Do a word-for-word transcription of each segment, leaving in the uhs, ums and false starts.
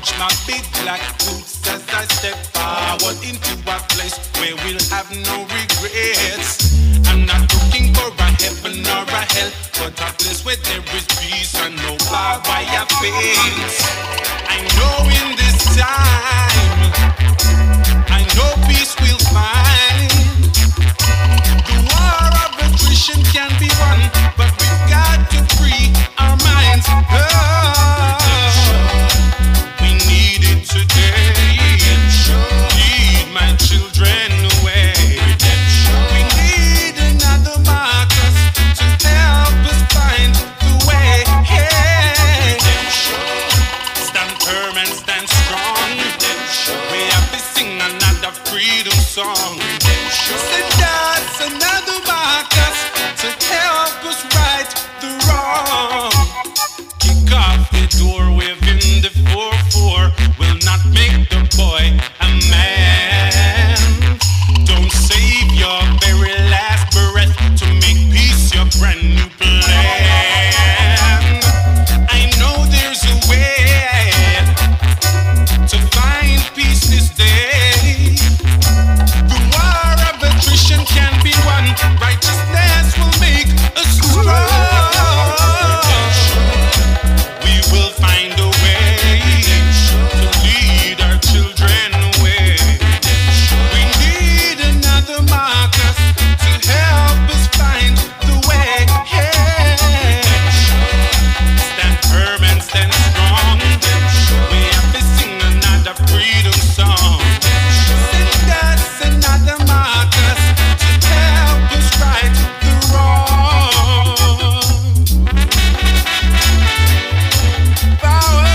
watch my big black boots as I step forward into a place where we'll have no regrets. I'm not looking for a heaven or a hell, but a place where there is peace and no barbed wire fence. I know in this time, I know peace will find. The war of attrition can be won, but we've got to free our minds. Oh, we need it today. Lead my children away. We need another Marcus to help us find the way. Hey. Stand firm and stand strong. We have to sing another freedom song. Send us another Marcus to help us right the wrong. Kick off the door, waving the four four will not make the boy a man. Don't save your very last breath to make peace your brand new plan. I know there's a way to find peace this day. The war of attrition can be won. Righteousness will make us strong. We will find a way to lead our children away. We need another Marcus to help us find the way. Stand firm and stand strong. We have to sing another freedom song. Send us another Marcus to help us right the wrong. Power,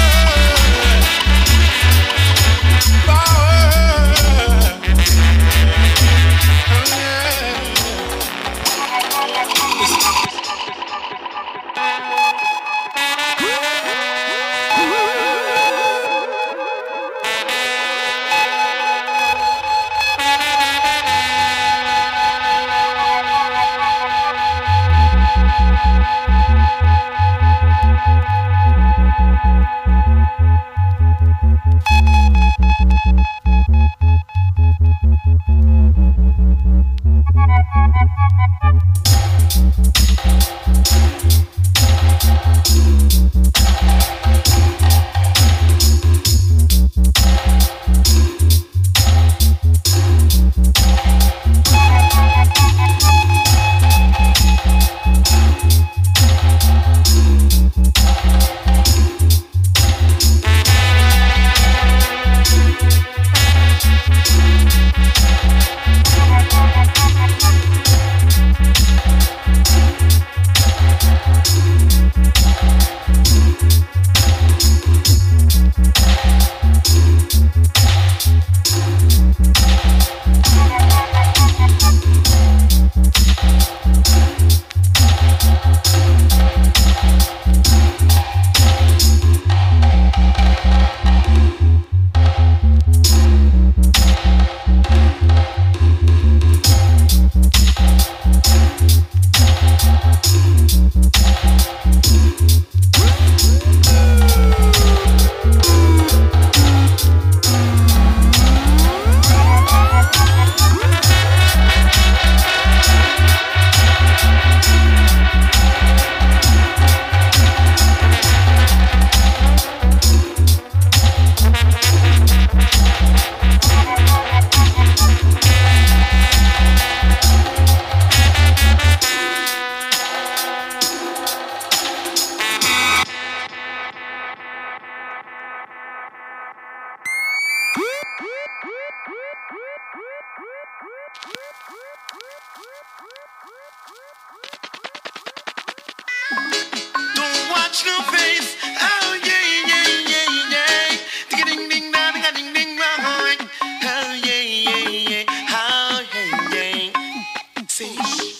don't watch no face. Oh yeah, yeah, yeah, yeah. Ding ding ding dong, ding ding ding dong. Oh yeah, yeah, yeah. Oh yeah, yeah. See,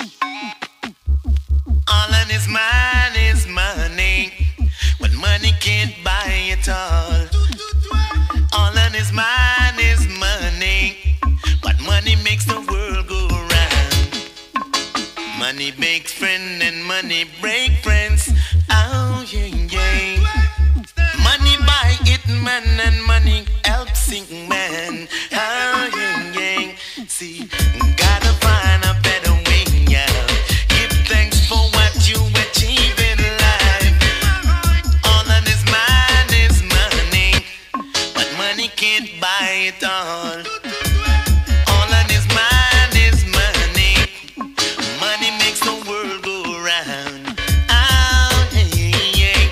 all on his mind is money, but money can't buy it all. All on his mind is money, but money makes the world go round. Money makes friends and money break friends. Oh yeah, yeah. Money buy it, man, and money man. Oh, yeah, yeah. See, gotta find a better way, yeah. Give thanks for what you achieve in life. All that is mine is money, but money can't buy it all. All that is mine is money. Money makes the world go round. Oh, yeah, yeah.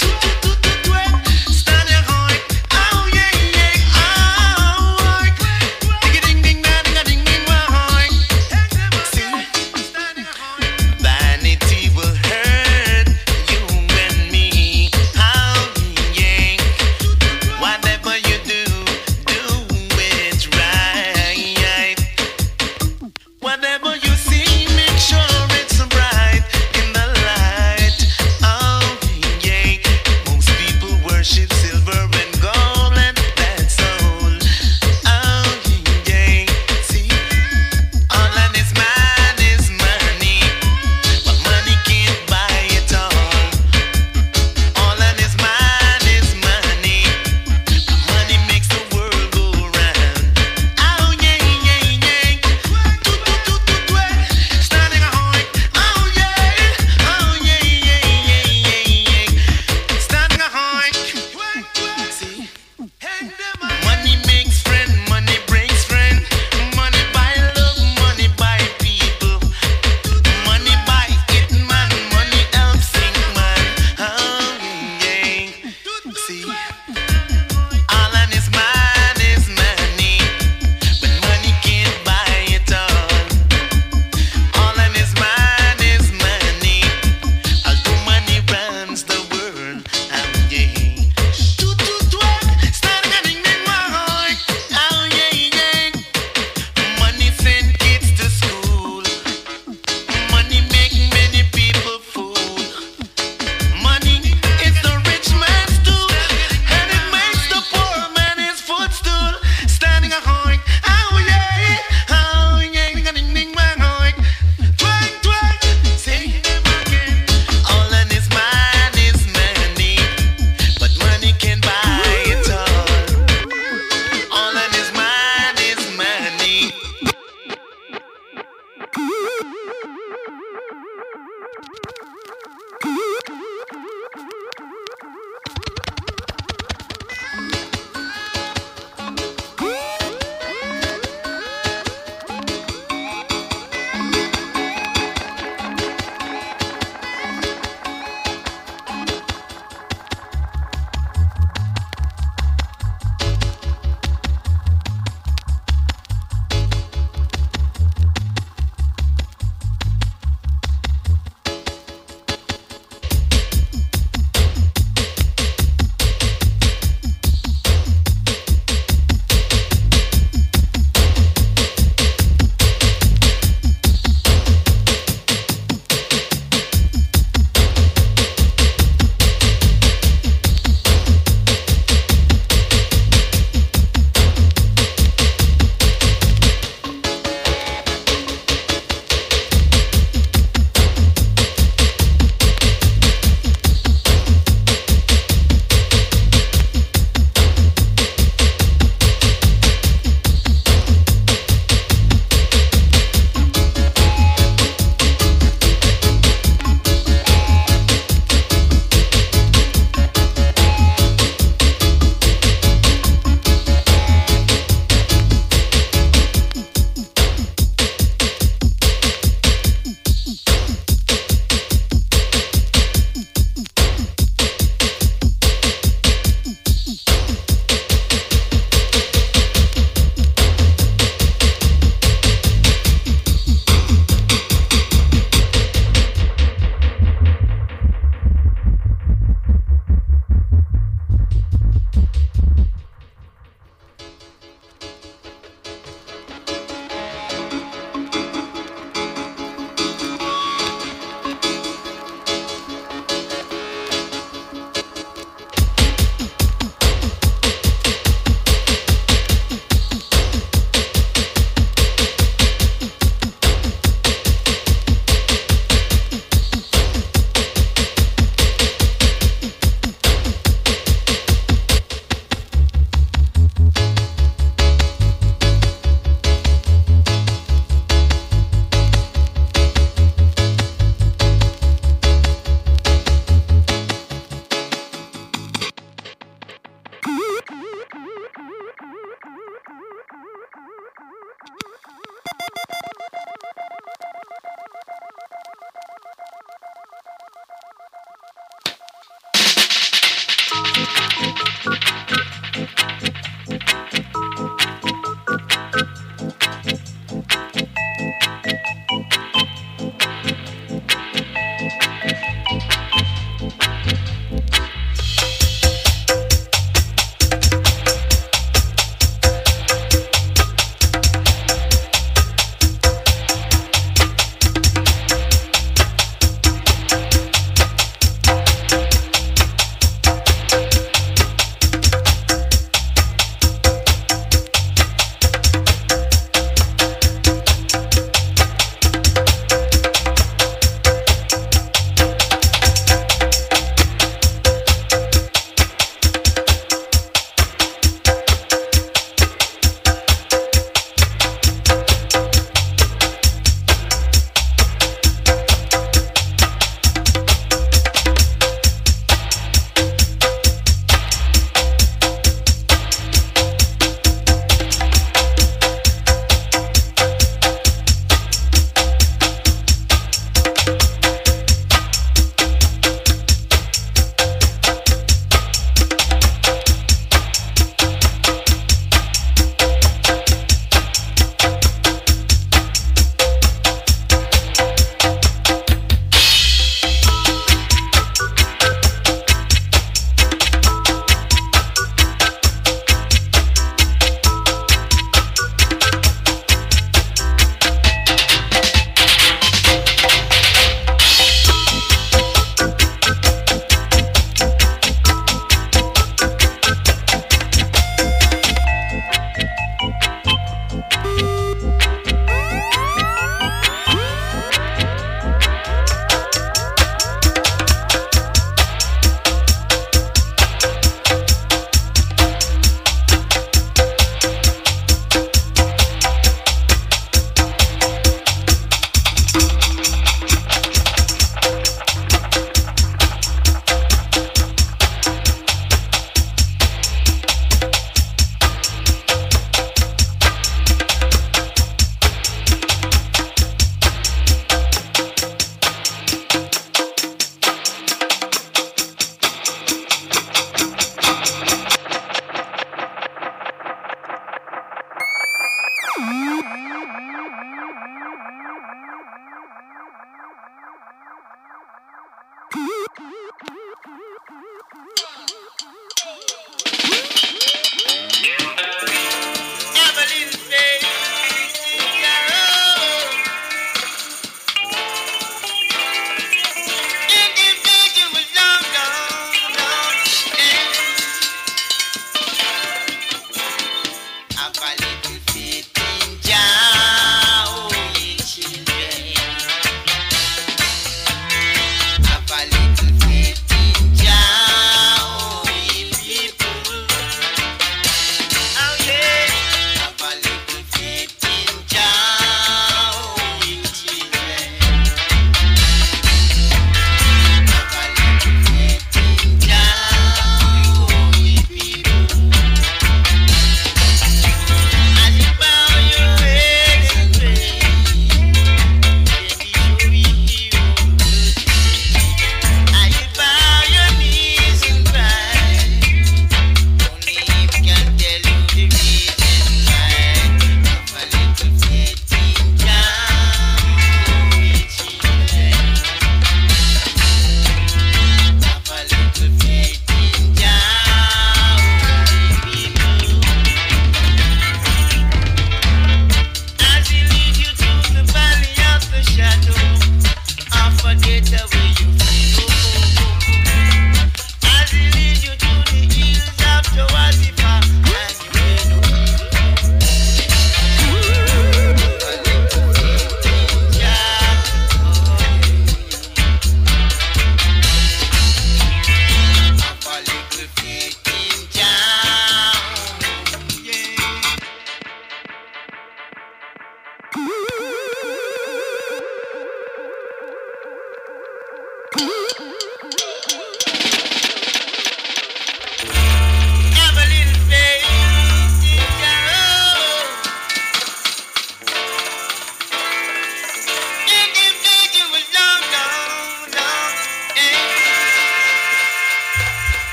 Stand your heart. Oh, yeah, yeah. Oh, ding ding ding ding ding ding heart. See, vanity will hurt you and me. Oh, yeah. Whatever you do, do it right.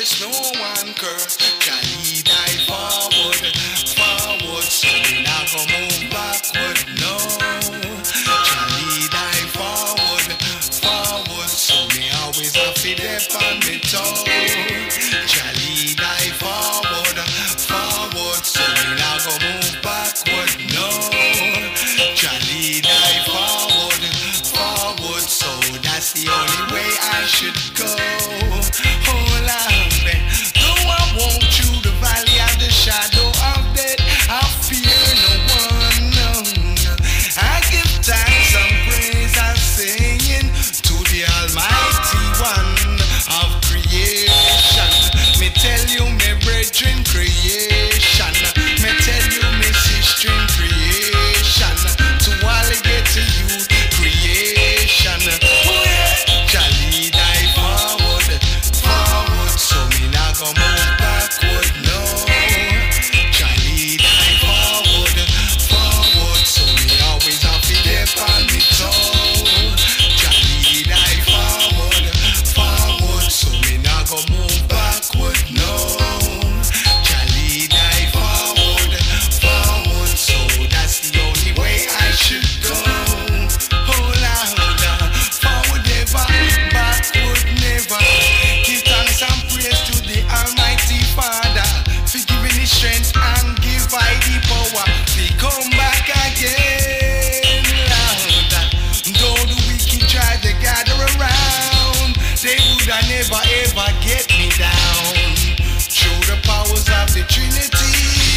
bless, no one curse. Jah lead I forward, forward, so me not go move backward, no. Jah lead I forward, forward, so me always have to dip on me toe. Jah lead I forward, forward, so me not go move backward, no. Jah lead I forward, forward, so that's the only way I should go. Oh Lord, though I walk through the valley of the shadow of death, I fear no one, no. I give thanks and praise and singing to the Almighty One of creation. Me tell you, me brethren, creation. Me tell you, me sister, creation. To alligator youth, creation. Oh yeah, Jah lead I forward, forward, so me not go move backward, no. Jah lead I forward, forward, so me always have to dip on me toe. Jah lead I forward, forward, so me not go move backward, no. Jah lead I forward, forward, so that's the only way I should go. Oh Lord, forward never, backward never. Give thanks and praise to the Almighty Father for giving me strength and give I the power to come back again, Lord. Though the wicked try to gather around, they would never ever get me down. Through the powers of the Trinity,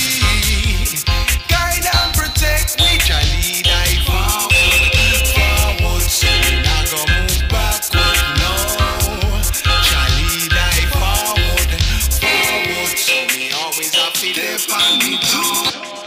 guide and protect me. Jah lead I forward, forward, so me not go move backward, no. Jah lead I forward, forward, so me always have to dip on me too.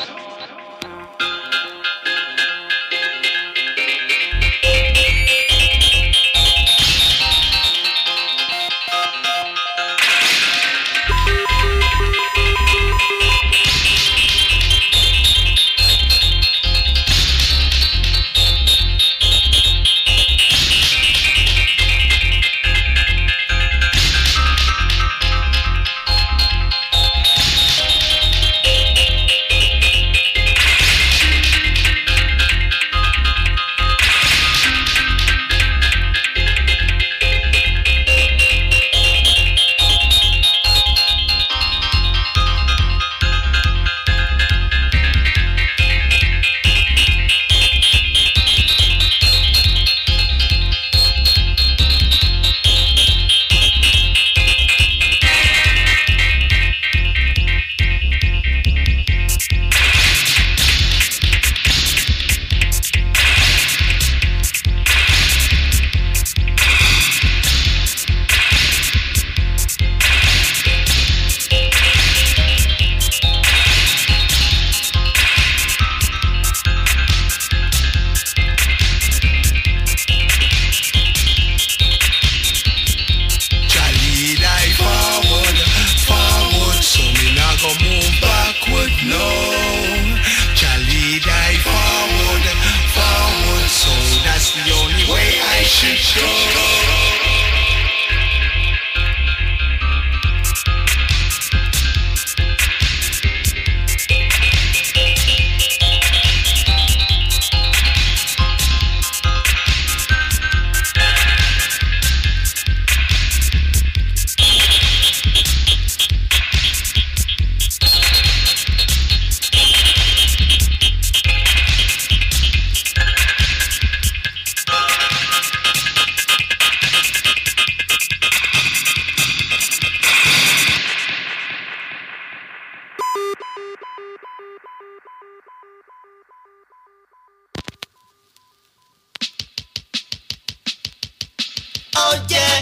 oh yeah,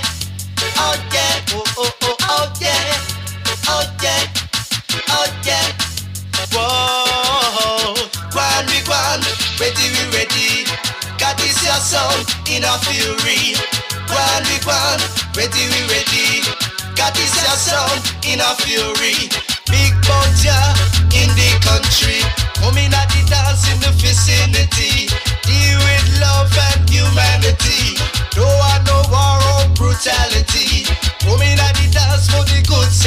oh yeah, oh oh oh oh yeah, oh yeah, oh yeah. Whoa, Gwan we gwan, ready we ready. God is your son in a fury. Gwan we gwan, ready we ready. God is your son in a fury. Big Boja in the country, coming at the dance in the vicinity. Deal with love and humanity. No one, no war or brutality. Coming at the dance for the good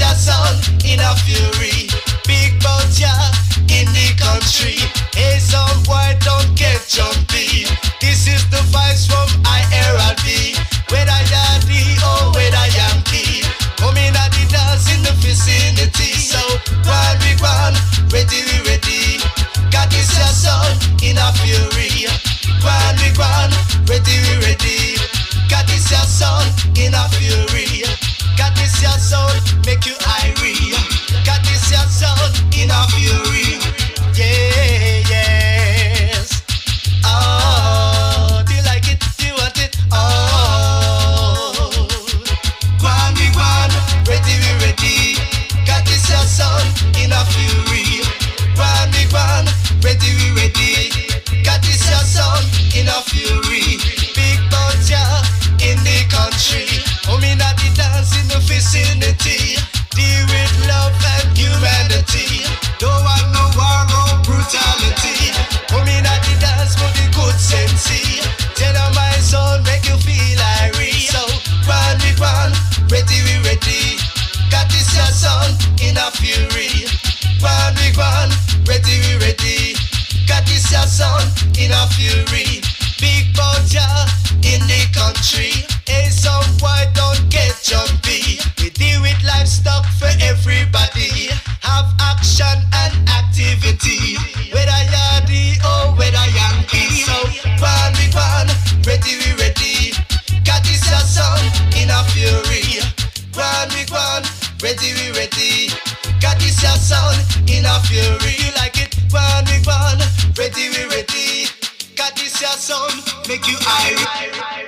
your sound in a fury. Big bout ya in the country. Hey, some boy don't get jumpy. This is the vibes from I R L B. Whether Yardie or whether Yankee, coming at the dance in the vicinity. So while we run, ready we ready. Got this your sound in a fury. While we run, ready we ready. Got this your sound in a fury. Got this your sound, make you irie. Got this your sound in a fury. Yeah, yes. Oh, do you like it? Do you want it? Oh, Guan we Guan, ready we ready. Got this your sound in a fury. Guan we Guan, ready we ready. Got this your sound in a fury. Big bout ya in the country. Coming at the dance in the vicinity. Deal with love and humanity. Don't want no war or brutality. Coming at the dance for the good sense. Tell them my soul make you feel irie. So run we run, ready we ready. Got this your sound in a fury. Run we run, ready we ready. Got this your sound in a fury. Big bout ya in the country. Hey, some boy don't get jumpy. We deal with livestock for everybody. Have action and activity. Whether Yardie or whether Yankee. So run we run, ready we ready. Got this your sound in a fury. Run we run, ready we ready. Got this your sound in a fury. You like it? Run we run, ready we ready. Got this your sound, make you irie.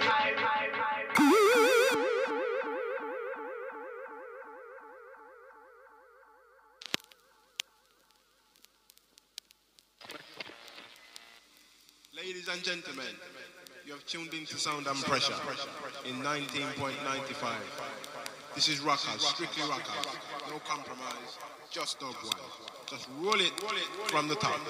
Ladies and gentlemen, you have tuned into Sound and Pressure in nineteen point nine five. This is Rockers, strictly Rockers, no compromise, just dog one. Just roll it from the top.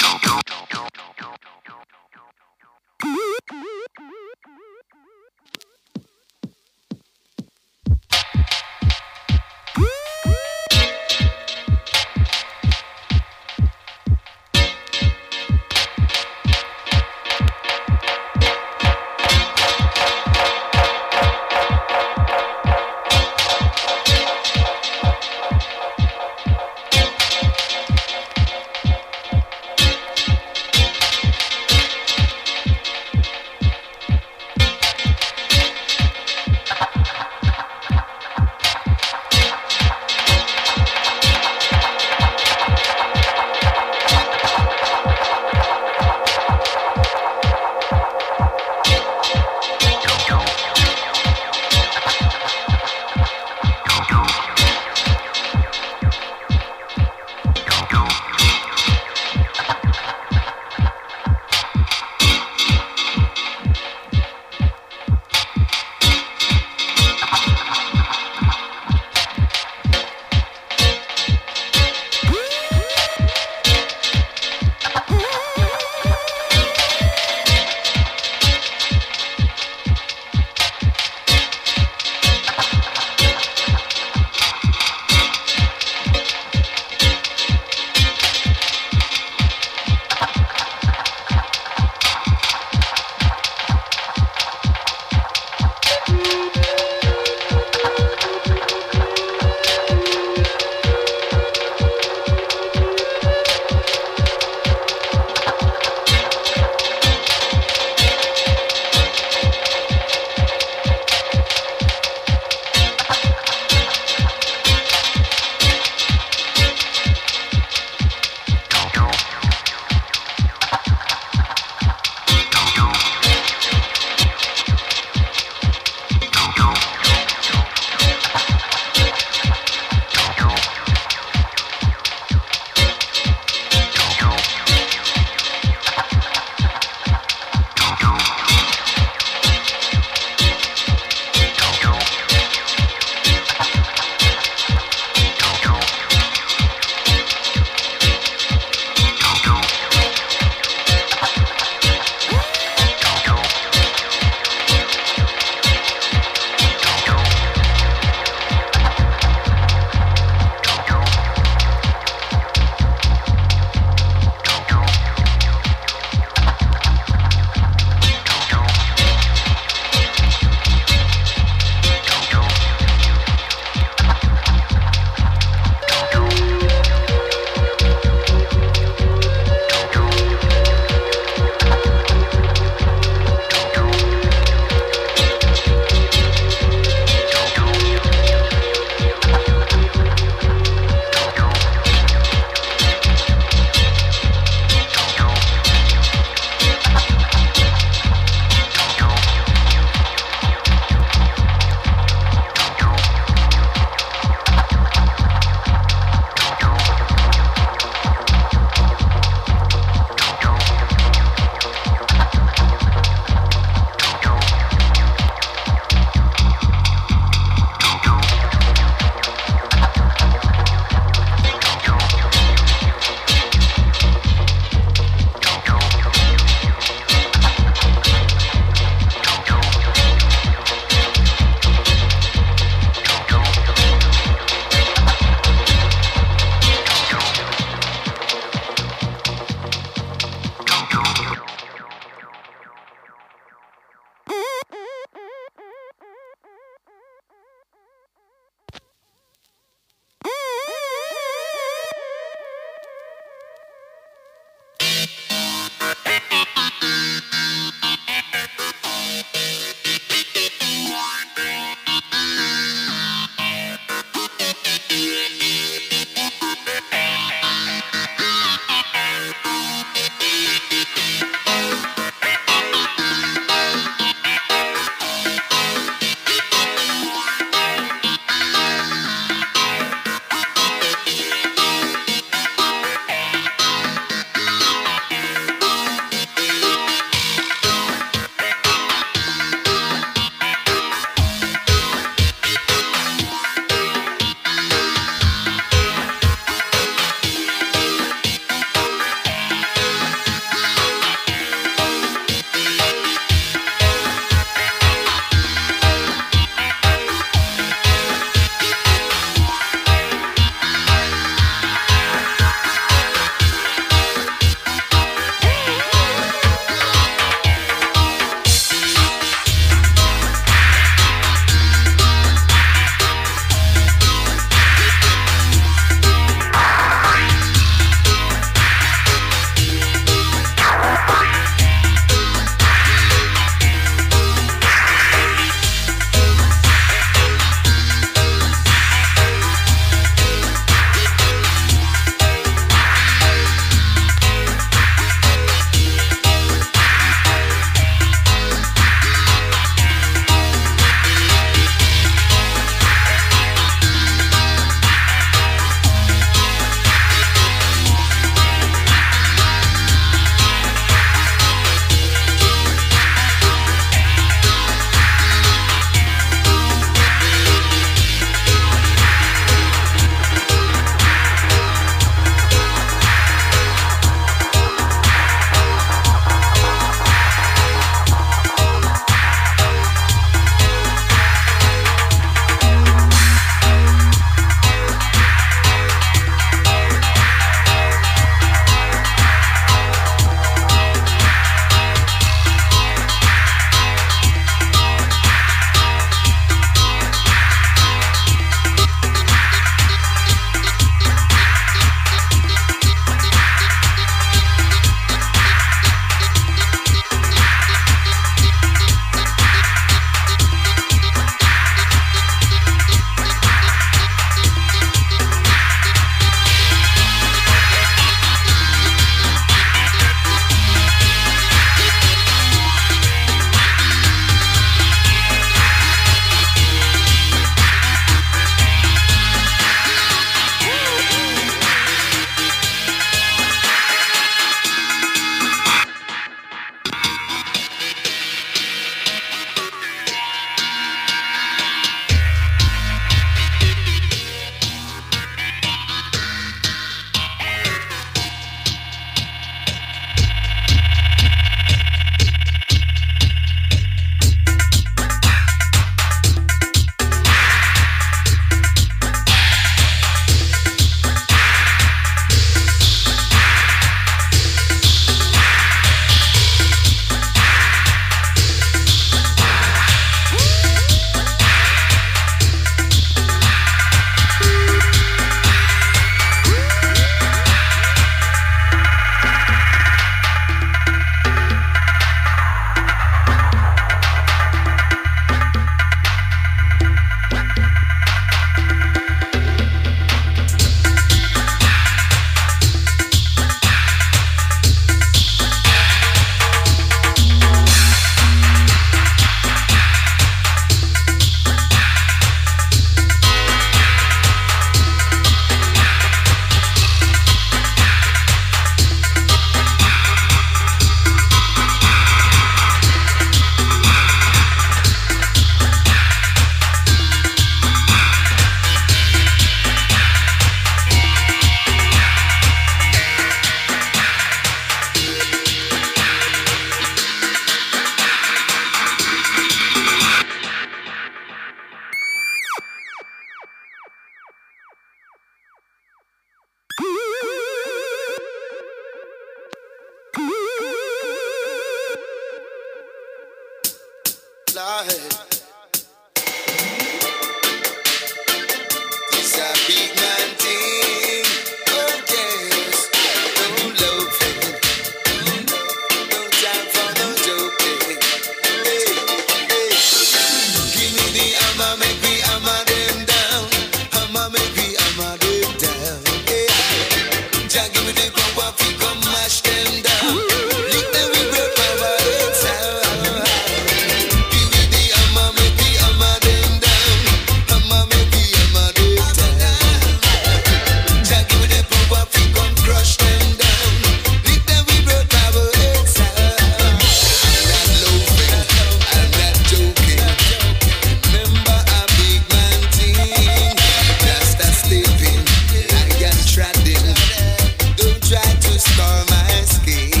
try to storm my skin.